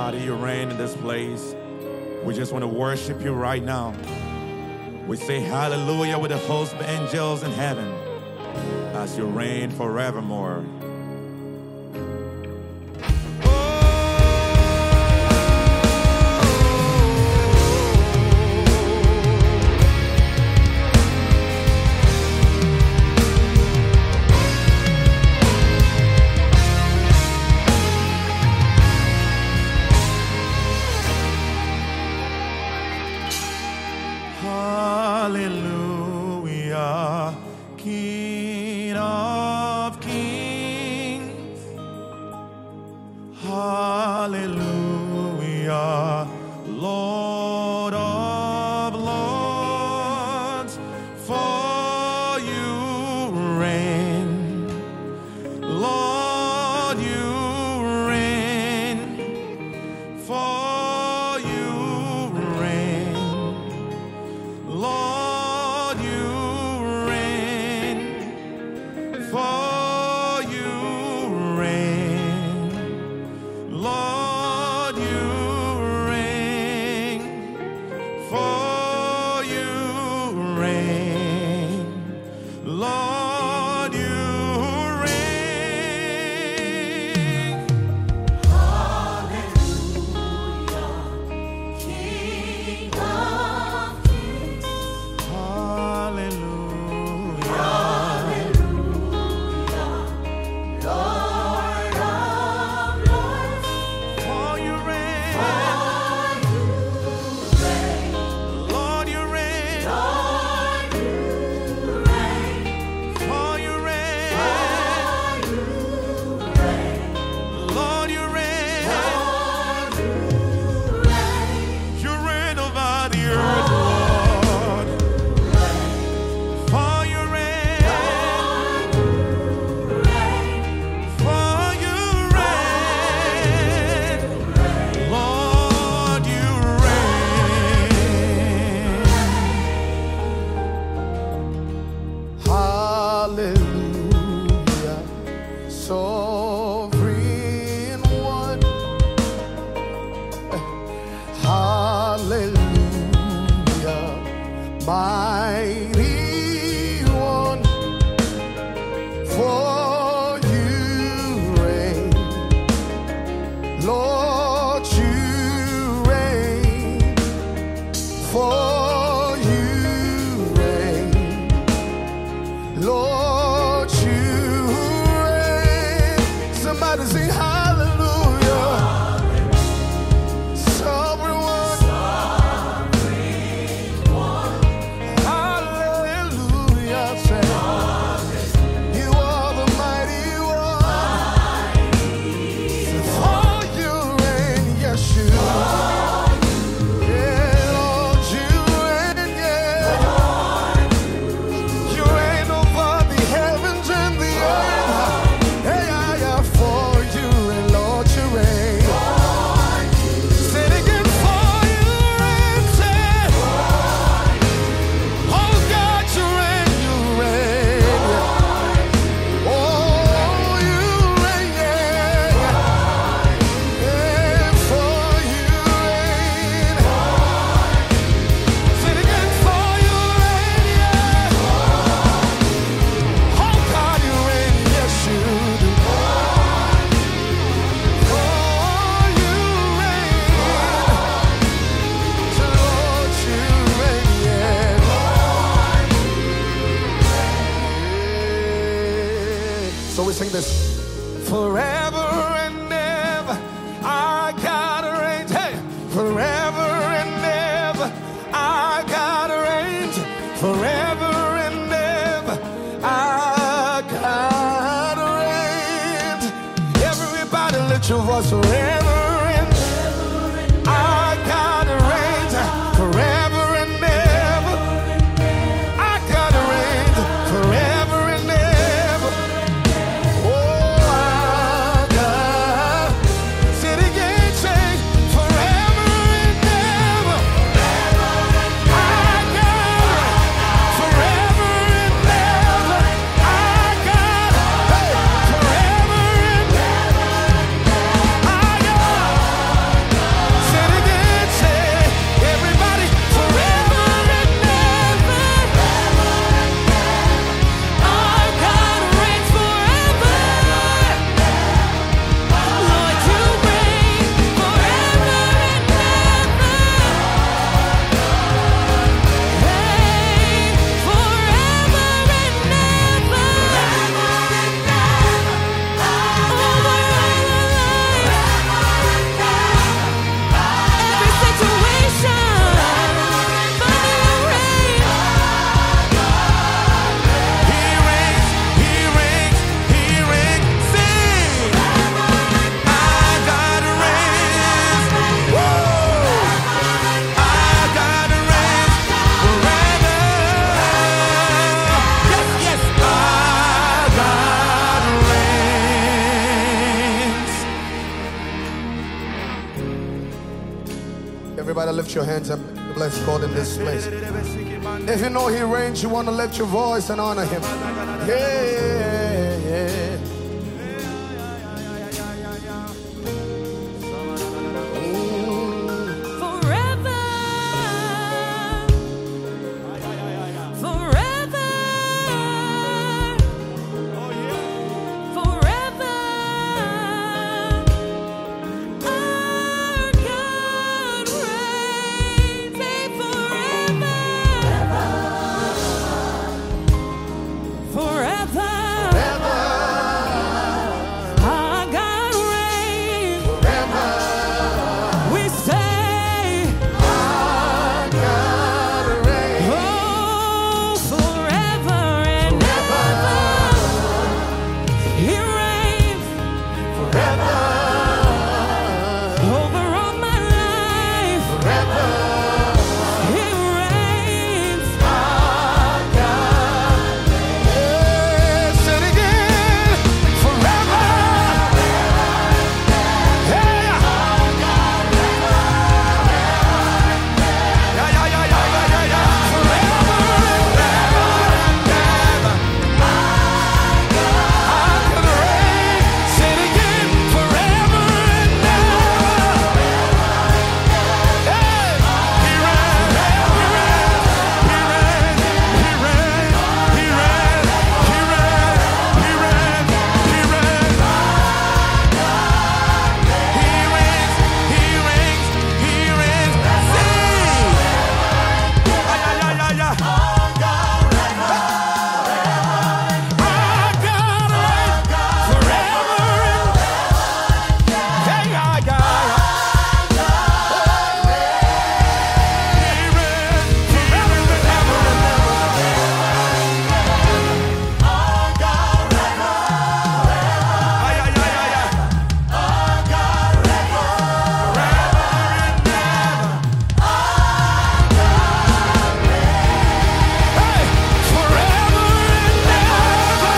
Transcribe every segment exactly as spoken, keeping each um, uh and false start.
Father, you reign in this place. We just want to worship you right now. We say hallelujah with the host of angels in heaven as you reign forevermore. Hallelujah, King of kings. Hallelujah, Lord of lords. For you reign, Lord, you reign. For you reign, Lord, you reign. For you reign, Lord, you reign. For you reign, Lord, you reign. Hallelujah, King of kings. Hallelujah. Hallelujah, Lord of lords. For you reign, For you reign, Lord, you reign. Lord, you reign. For you reign, For you reign, Lord, you reign. Lord, you reign. You reign over the earth, Lord. For you reign, for you reign, Lord, you reign. Hallelujah, sovereign one. Hallelujah, mighty one. For you reign, Lord, you reign. For you reign, Lord, you reign. Somebody sing hallelujah. Sovereign one. Hallelujah. Say, you are the mighty one. For you reign, yes, you. Yeah, Lord, you reign, yeah. You reign over the heavens and the earth. Hey, yeah, yeah, for you reign, Lord, you reign. Say it again, for you reign, say. Oh God, you reign, you reign. Oh, you reign, yeah. Yeah, for you reign. Say it again, for you reign, yeah. Oh God, you reign, yes you do. For you reign. So Lord, you reign, yeah. So we sing this. Forever and ever, I gotta reign. Hey, forever and ever, I gotta reign. Forever and ever, I gotta reign. Everybody, lift your voice. Forever and I gotta reign. Forever and ever, I gotta reign. Forever and ever. Oh, I got. Say it again, say forever and ever. I got forever and ever. I got hey, forever and ever. I got Everybody lift your hands and bless God in this place. If you know He reigns, you want to lift your voice and honor Him. Yeah, yeah. Forever, forever, forever, our God reigns. Say forever, forever, our God reigns. We say, God reigns. oh, forever and ever, He reigns Forever, over all my life. forever. He reigns. Yeah, say it again. Forever. Yeah. Yeah, yeah, yeah, yeah, yeah, yeah, yeah. Forever and ever and ever. I can reign. Say it again. Forever and ever. Hey, He reigns. He reigns. He reigns. He reigns. He reigns. He reigns. He reigns. He reigns. He reigns. He reigns. He reigns. Sing. Ay, ay, ay, ay, ay. Our God reigns forever and hey, ay, ay, ay. He reigns forever and ever and ever. Ay, ay, ay, ay, ay. Hey, forever and ever.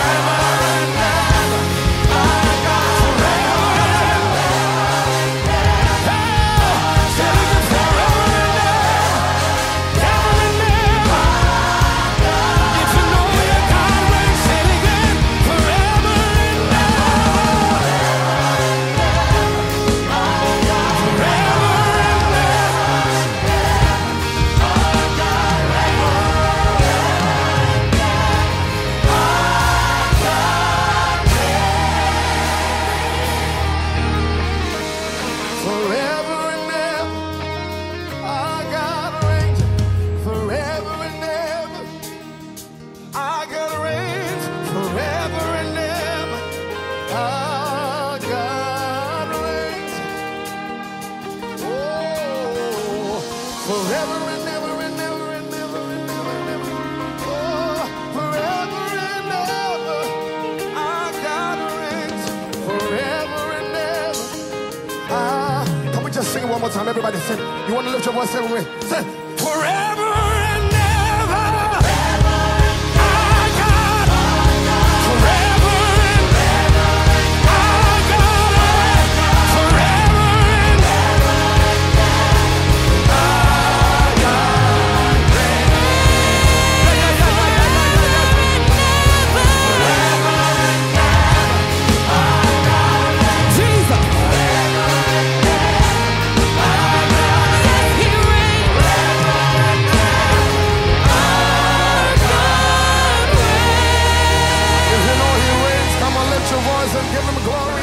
Forever and ever, our God reigns. Forever and ever, our God reigns. Forever and ever, our God reigns. Oh, forever and ever and ever and ever and ever and ever. Oh, forever and ever, our God reigns. Forever and ever. Ah, can we just sing it one more time? Everybody sing. You want to lift your voice everywhere? Say, forever and ever. Our God. Forever and ever. Our God. Forever and ever. Our God reigns. Yeah, yeah, yeah, yeah, yeah, yeah, yeah, yeah. Forever and ever. Our God reigns. Jesus. He reigns. If you know He reigns, come on, lift your voice and give Him glory.